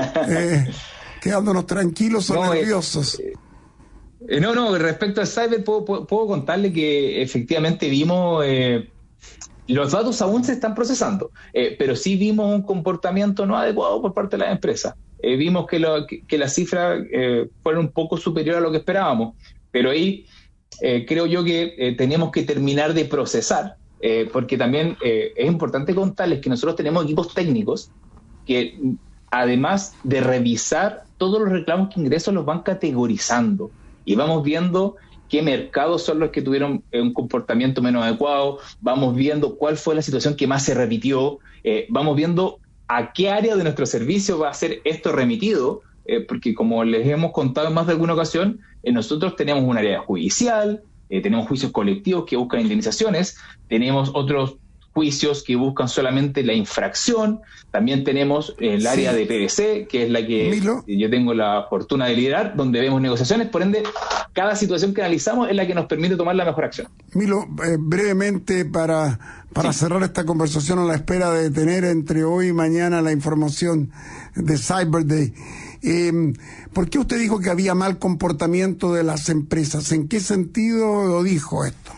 quedándonos tranquilos o nerviosos. Respecto al Cyber, puedo contarle que efectivamente vimos... los datos aún se están procesando, pero sí vimos un comportamiento no adecuado por parte de las empresas. Vimos que las cifras fueron un poco superiores a lo que esperábamos, pero ahí creo yo que tenemos que terminar de procesar, porque también es importante contarles que nosotros tenemos equipos técnicos que, además de revisar todos los reclamos que ingresan, los van categorizando y vamos viendo qué mercados son los que tuvieron un comportamiento menos adecuado, vamos viendo cuál fue la situación que más se repitió, vamos viendo a qué área de nuestro servicio va a ser esto remitido, porque como les hemos contado en más de alguna ocasión, nosotros tenemos un área judicial, tenemos juicios colectivos que buscan indemnizaciones, tenemos otros juicios que buscan solamente la infracción, también tenemos el área de PVC, que es la que yo tengo la fortuna de liderar, donde vemos negociaciones, por ende, cada situación que analizamos es la que nos permite tomar la mejor acción. Milo, brevemente para cerrar esta conversación a la espera de tener entre hoy y mañana la información de Cyber Day, ¿por qué usted dijo que había mal comportamiento de las empresas? ¿En qué sentido lo dijo esto?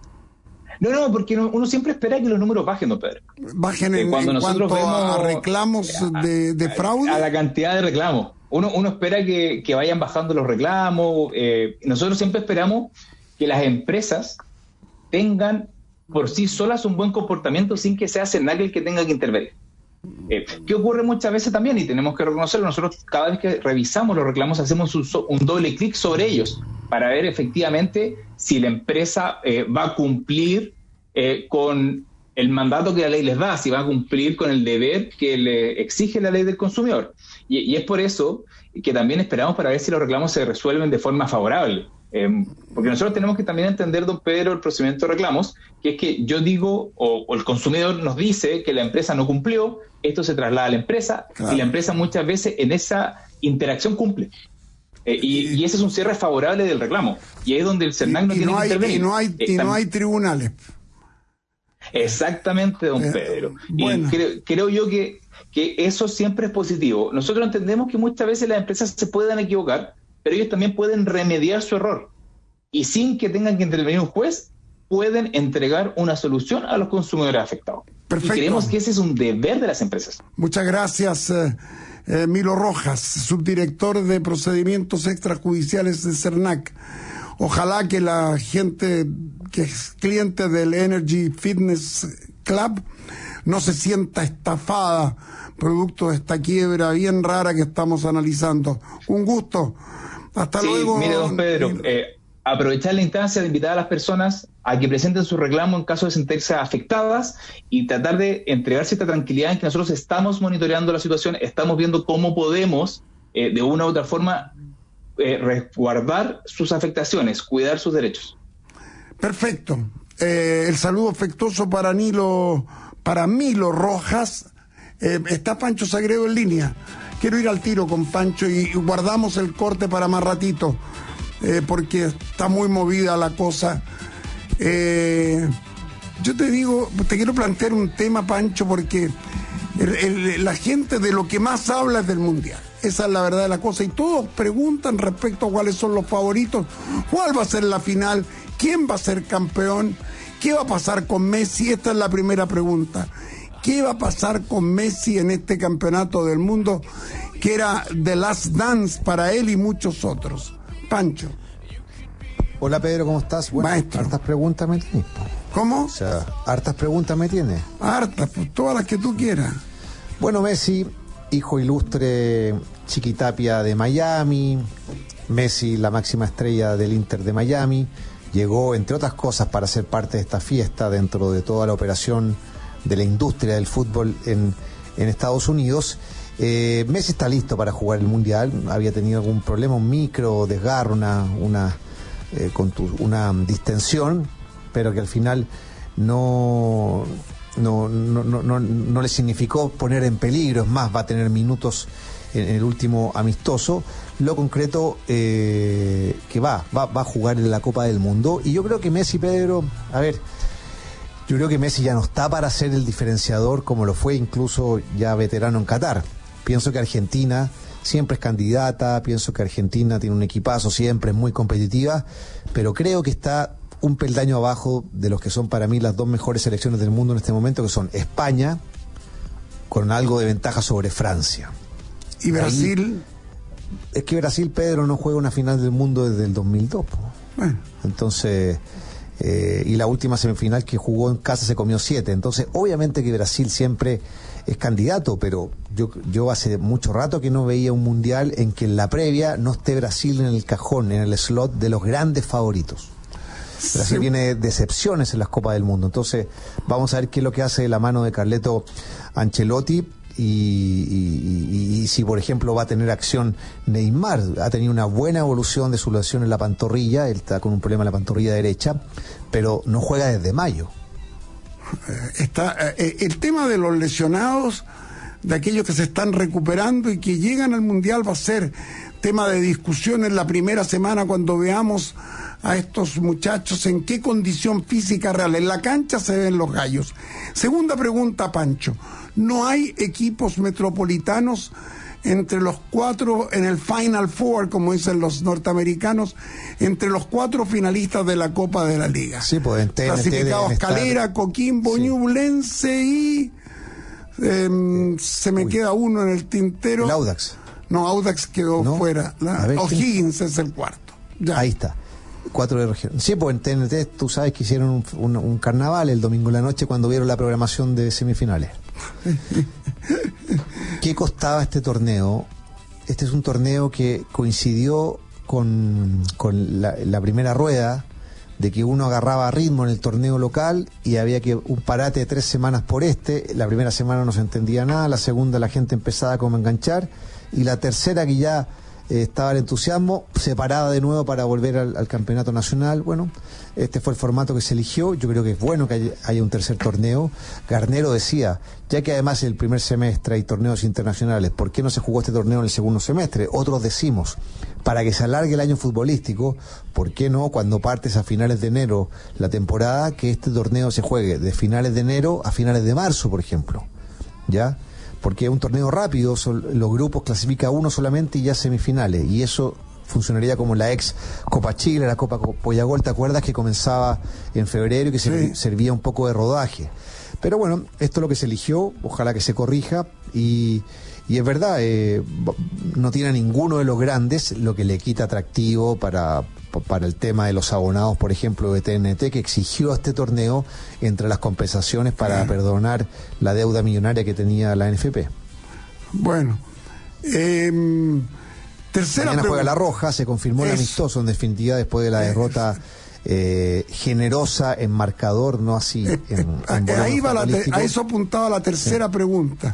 No, porque uno siempre espera que los números bajen, don Pedro. ¿Bajen en cuanto a reclamos de fraude? A la cantidad de reclamos. Uno espera que vayan bajando los reclamos. Nosotros siempre esperamos que las empresas tengan por sí solas un buen comportamiento sin que sea CERNAC el que tenga que intervenir. ¿Qué ocurre muchas veces también? Y tenemos que reconocerlo, nosotros cada vez que revisamos los reclamos hacemos un doble clic sobre ellos para ver efectivamente si la empresa va a cumplir con el mandato que la ley les da, si va a cumplir con el deber que le exige la ley del consumidor. Y es por eso que también esperamos para ver si los reclamos se resuelven de forma favorable. Porque nosotros tenemos que también entender, don Pedro, el procedimiento de reclamos, que es que yo digo, o el consumidor nos dice que la empresa no cumplió, esto se traslada a la empresa, claro, y la empresa muchas veces en esa interacción cumple. Y ese es un cierre favorable del reclamo. Y es donde el CERNAC no tiene que intervenir. Y no hay tribunales. Exactamente, don Pedro. Bueno. Y creo yo que eso siempre es positivo. Nosotros entendemos que muchas veces las empresas se pueden equivocar, pero ellos también pueden remediar su error. Y sin que tengan que intervenir un juez, pueden entregar una solución a los consumidores afectados. Perfecto. Y creemos que ese es un deber de las empresas. Muchas gracias, Milo Rojas, subdirector de procedimientos extrajudiciales de CERNAC. Ojalá que la gente que es cliente del Energy Fitness Club no se sienta estafada producto de esta quiebra bien rara que estamos analizando. Un gusto. Hasta luego. Mire, don Pedro, aprovechar la instancia de invitar a las personas a que presenten su reclamo en caso de sentirse afectadas y tratar de entregar cierta tranquilidad en que nosotros estamos monitoreando la situación, estamos viendo cómo podemos, de una u otra forma, resguardar sus afectaciones, cuidar sus derechos. Perfecto. El saludo afectuoso para Milo Rojas. Está Pancho Sagredo en línea. Quiero ir al tiro con Pancho y guardamos el corte para más ratito, porque está muy movida la cosa. Yo te quiero plantear un tema, Pancho, porque la gente de lo que más habla es del Mundial. Esa es la verdad de la cosa. Y todos preguntan respecto a cuáles son los favoritos, cuál va a ser la final, quién va a ser campeón, qué va a pasar con Messi. Esta es la primera pregunta. ¿Qué va a pasar con Messi en este campeonato del mundo que era The Last Dance para él y muchos otros? Pancho. Hola Pedro, ¿cómo estás? Bueno, maestro. Hartas preguntas me tienes. ¿Cómo? O sea, hartas preguntas me tienes. Hartas, pues todas las que tú quieras. Bueno, Messi, hijo ilustre Chiquitapia de Miami, Messi, la máxima estrella del Inter de Miami, llegó, entre otras cosas, para ser parte de esta fiesta dentro de toda la operación de la industria del fútbol en Estados Unidos. Messi está listo para jugar el Mundial. Había tenido algún problema, un micro desgarro, una distensión, pero que al final no le significó poner en peligro. Es más, va a tener minutos en el último amistoso. Lo concreto, que va a jugar en la Copa del Mundo. Y yo creo que Messi, Pedro, yo creo que Messi ya no está para ser el diferenciador como lo fue incluso ya veterano en Qatar. Pienso que Argentina siempre es candidata, pienso que Argentina tiene un equipazo, siempre es muy competitiva, pero creo que está un peldaño abajo de los que son para mí las dos mejores selecciones del mundo en este momento, que son España, con algo de ventaja sobre Francia. ¿Y Brasil? Es que Brasil, Pedro, no juega una final del mundo desde el 2002. Bueno. Entonces, y la última semifinal que jugó en casa se comió 7. Entonces, obviamente que Brasil siempre es candidato, pero yo hace mucho rato que no veía un mundial en que en la previa no esté Brasil en el cajón, en el slot de los grandes favoritos. Brasil tiene decepciones en las Copas del Mundo. Entonces, vamos a ver qué es lo que hace de la mano de Carleto Ancelotti y si, por ejemplo, va a tener acción Neymar. Ha tenido una buena evolución de su lesión en la pantorrilla. Él está con un problema en la pantorrilla derecha, pero no juega desde mayo. El tema de los lesionados, de aquellos que se están recuperando y que llegan al Mundial, va a ser tema de discusión en la primera semana cuando veamos a estos muchachos en qué condición física real. En la cancha se ven los gallos. Segunda pregunta, Pancho. ¿No hay equipos metropolitanos entre los 4 en el Final Four, como dicen los norteamericanos, entre los 4 finalistas de la Copa de la Liga? Sí, pues en TNT clasificados Calera, Coquimbo, sí, Ñublense y se me queda uno en el tintero. El Audax. No, Audax quedó fuera. O'Higgins es el cuarto. Ya. Ahí está. 4 de región. Sí, pues en TNT tú sabes que hicieron un carnaval el domingo en la noche cuando vieron la programación de semifinales. ¿Qué costaba este torneo? Este es un torneo que coincidió con la primera rueda, de que uno agarraba ritmo en el torneo local y había que un parate de 3 semanas por la primera semana no se entendía nada, la segunda la gente empezaba como a enganchar y la tercera, que ya estaba el entusiasmo, se paraba de nuevo para volver al campeonato nacional. Bueno, este fue el formato que se eligió. Yo creo que es bueno que haya un tercer torneo. Garnero decía, ya que además el primer semestre hay torneos internacionales, ¿por qué no se jugó este torneo en el segundo semestre? Otros decimos, para que se alargue el año futbolístico, ¿por qué no, cuando partes a finales de enero la temporada, que este torneo se juegue de finales de enero a finales de marzo, por ejemplo? ¿Ya? Porque es un torneo rápido, los grupos clasifica uno solamente y ya semifinales, y eso funcionaría como la ex Copa Chile, la Copa Pollagol, ¿te acuerdas? Que comenzaba en febrero y que servía un poco de rodaje. Pero bueno, esto es lo que se eligió, ojalá que se corrija, y es verdad, no tiene a ninguno de los grandes, lo que le quita atractivo para para el tema de los abonados, por ejemplo, de TNT, que exigió este torneo entre las compensaciones para perdonar la deuda millonaria que tenía la NFP. Bueno, mañana juega La Roja, se confirmó el amistoso en definitiva después de la derrota generosa en marcador, no así en a eso apuntaba la tercera pregunta.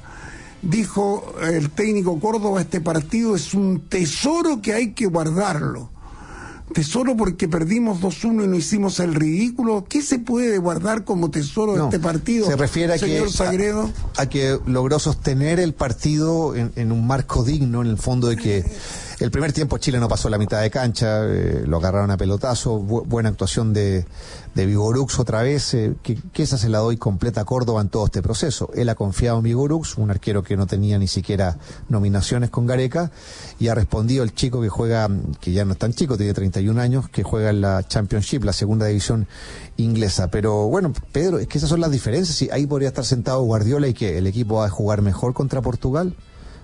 Dijo el técnico Córdoba, este partido es un tesoro que hay que guardarlo. Tesoro porque perdimos 2-1 y no hicimos el ridículo. ¿Qué se puede guardar como tesoro de este partido? Se refiere señor Sagredo? A que logró sostener el partido en un marco digno, en el fondo de que el primer tiempo Chile no pasó la mitad de cancha, lo agarraron a pelotazo, buena actuación de Vigorux otra vez, que esa se la doy completa a Córdoba en todo este proceso. Él ha confiado en Vigorux, un arquero que no tenía ni siquiera nominaciones con Gareca, y ha respondido el chico que juega, que ya no es tan chico, tiene 31 años, que juega en la Championship, la segunda división inglesa. Pero bueno, Pedro, es que esas son las diferencias. Si ahí podría estar sentado Guardiola y que el equipo va a jugar mejor contra Portugal.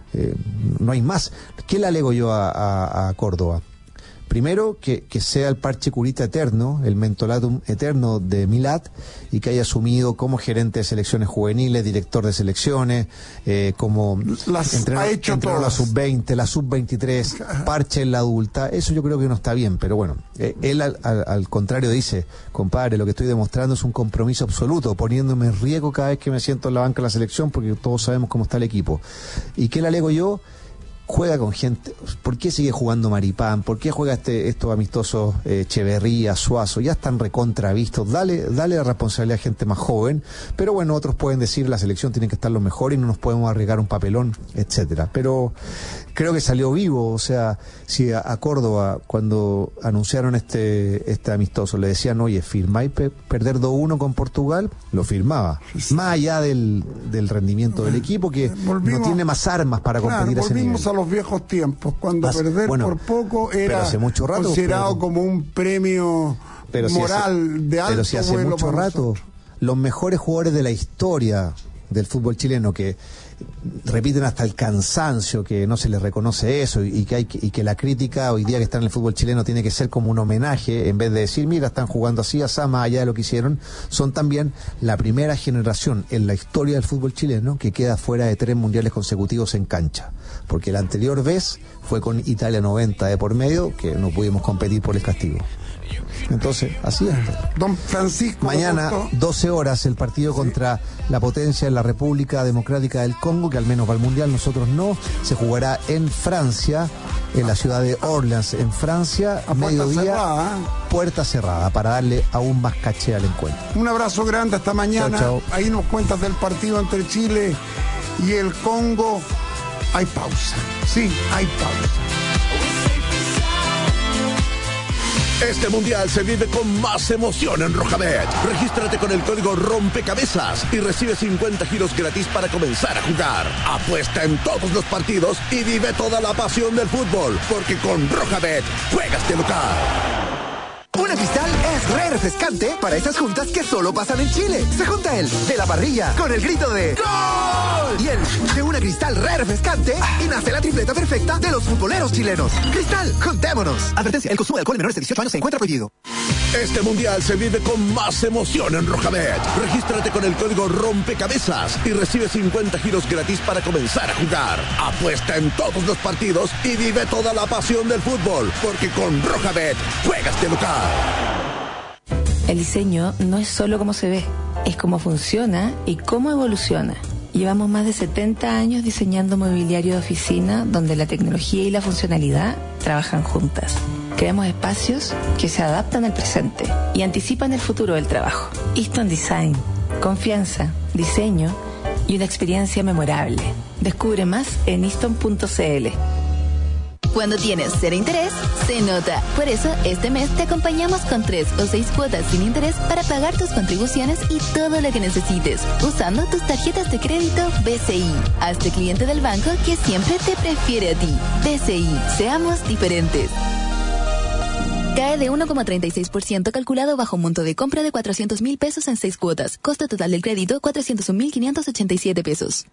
No hay más. ¿Qué le alego yo a Córdoba? Primero, que sea el parche curita eterno, el mentolatum eterno de Milat, y que haya asumido como gerente de selecciones juveniles, director de selecciones, como entrenador la sub-20, la sub-23, parche en la adulta. Eso yo creo que no está bien, pero bueno, él al contrario dice, compadre, lo que estoy demostrando es un compromiso absoluto, poniéndome en riesgo cada vez que me siento en la banca de la selección, porque todos sabemos cómo está el equipo. ¿Y qué le alego yo? Juega con gente. ¿Por qué sigue jugando Maripán? ¿Por qué juega estos amistosos Echeverría, Suazo? Ya están recontravistos. Dale la responsabilidad a gente más joven. Pero bueno, otros pueden decir la selección tiene que estar lo mejor y no nos podemos arriesgar un papelón, etcétera. Pero creo que salió vivo. O sea, si a Córdoba, cuando anunciaron este amistoso, le decían, oye, ¿firmáis perder 2-1 con Portugal? Lo firmaba. Más allá del rendimiento del equipo, que no tiene más armas para competir a ese nivel. Los viejos tiempos, cuando perder por poco era considerado como un premio moral de alto pero si hace vuelo mucho rato, los mejores jugadores de la historia del fútbol chileno, que repiten hasta el cansancio que no se les reconoce eso, y que la crítica hoy día que está en el fútbol chileno tiene que ser como un homenaje, en vez de decir, mira, están jugando así, más allá de lo que hicieron. Son también la primera generación en la historia del fútbol chileno que queda fuera de 3 mundiales consecutivos en cancha, porque la anterior vez fue con Italia 90 de por medio, que no pudimos competir por el castigo. Entonces, así es. Don Francisco, mañana, 12 horas, el partido contra la potencia de la República Democrática del Congo, que al menos va al Mundial, nosotros no. Se jugará en Francia, en la ciudad de Orleans, en Francia, a mediodía, puerta cerrada, para darle aún más caché al encuentro. Un abrazo grande, hasta mañana. Chau, chau. Ahí nos cuentas del partido entre Chile y el Congo. Hay pausa. Sí, hay pausa. Este mundial se vive con más emoción en Rojabet. Regístrate con el código Rompecabezas y recibe 50 giros gratis para comenzar a jugar. Apuesta en todos los partidos y vive toda la pasión del fútbol, porque con Rojabet juegas de local. Una Cristal es re refrescante para esas juntas que solo pasan en Chile. Se junta el de la parrilla con el grito de ¡Gol! Y el de una Cristal re refrescante y nace la tripleta perfecta de los futboleros chilenos. Cristal, juntémonos. Advertencia, el consumo de alcohol en menores de 18 años se encuentra prohibido. Este mundial se vive con más emoción en Rojabet. Regístrate con el código Rompecabezas y recibe 50 giros gratis para comenzar a jugar. Apuesta en todos los partidos y vive toda la pasión del fútbol, porque con Rojabet juegas de local. El diseño no es solo cómo se ve, es cómo funciona y cómo evoluciona. Llevamos más de 70 años diseñando mobiliario de oficina donde la tecnología y la funcionalidad trabajan juntas. Creamos espacios que se adaptan al presente y anticipan el futuro del trabajo. Easton Design, confianza, diseño y una experiencia memorable. Descubre más en easton.cl. Cuando tienes cero interés, se nota. Por eso, este mes te acompañamos con 3 o 6 cuotas sin interés para pagar tus contribuciones y todo lo que necesites, usando tus tarjetas de crédito BCI. Hazte cliente del banco que siempre te prefiere a ti. BCI, seamos diferentes. Cae de 1,36% calculado bajo un monto de compra de 400,000 pesos en 6 cuotas. Costo total del crédito, 401,587 pesos.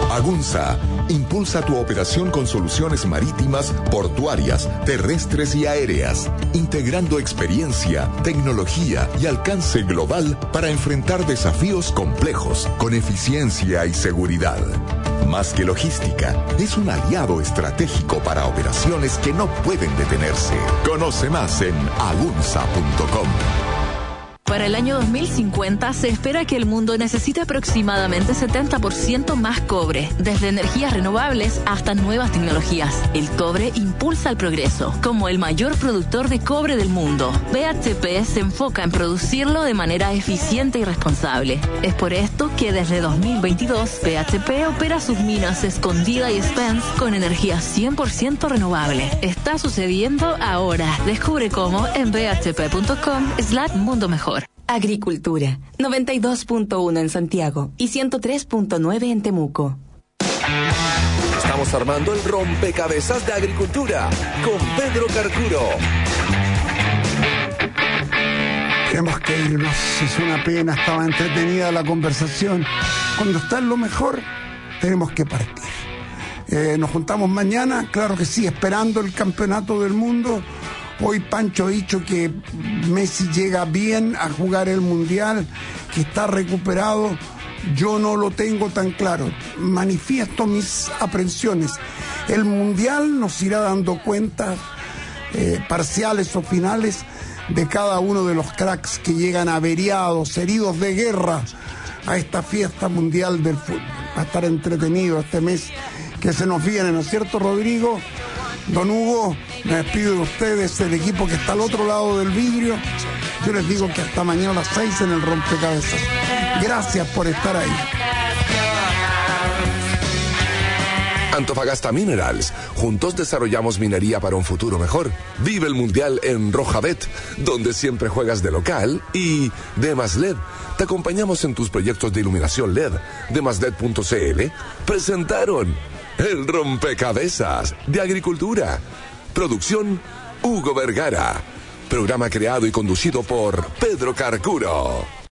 Agunza impulsa tu operación con soluciones marítimas, portuarias, terrestres y aéreas, integrando experiencia, tecnología y alcance global para enfrentar desafíos complejos con eficiencia y seguridad. Más que logística, es un aliado estratégico para operaciones que no pueden detenerse. Conoce más en agunza.com. Para el año 2050 se espera que el mundo necesite aproximadamente 70% más cobre, desde energías renovables hasta nuevas tecnologías. El cobre impulsa el progreso. Como el mayor productor de cobre del mundo, BHP se enfoca en producirlo de manera eficiente y responsable. Es por esto que desde 2022 BHP opera sus minas Escondida y Spence con energía 100% renovable. Está sucediendo ahora. Descubre cómo en bhp.com/mundo mejor. Agricultura, 92.1 en Santiago y 103.9 en Temuco. Estamos armando el rompecabezas de agricultura con Pedro Carcuro. Tenemos que irnos, es una pena, estaba entretenida la conversación. Cuando está en lo mejor, tenemos que partir. Nos juntamos mañana, claro que sí, esperando el campeonato del mundo. Hoy Pancho ha dicho que Messi llega bien a jugar el Mundial, que está recuperado. Yo no lo tengo tan claro. Manifiesto mis aprensiones. El Mundial nos irá dando cuentas parciales o finales de cada uno de los cracks que llegan averiados, heridos de guerra a esta fiesta mundial del fútbol. Va a estar entretenido este mes que se nos viene, ¿no es cierto, Rodrigo? Don Hugo, me despido de ustedes, el equipo que está al otro lado del vidrio. Yo les digo que hasta mañana a las 6 en el rompecabezas. Gracias por estar ahí. Antofagasta Minerals. Juntos desarrollamos minería para un futuro mejor. Vive el Mundial en Rojabet, donde siempre juegas de local. Y Demaslet. Te acompañamos en tus proyectos de iluminación LED. Demaslet.cl presentaron el rompecabezas de agricultura. Producción Hugo Vergara. Programa creado y conducido por Pedro Carcuro.